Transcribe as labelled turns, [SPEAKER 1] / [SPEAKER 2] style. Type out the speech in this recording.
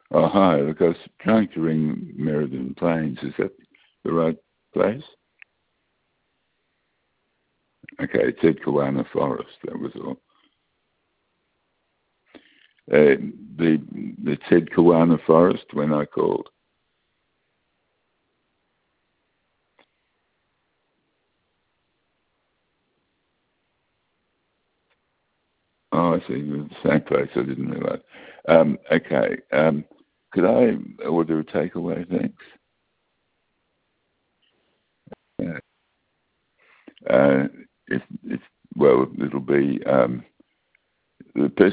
[SPEAKER 1] Oh, hi. Look, I was trying to ring Meriden Plains. Is that the right place? Okay, it said Kawana Forest. That was all. It said Kawana Forest when I called. Oh, I see. The same place. I didn't realise. Okay. Could I order a takeaway? Thanks. Uh, uh, if, well, it'll be the person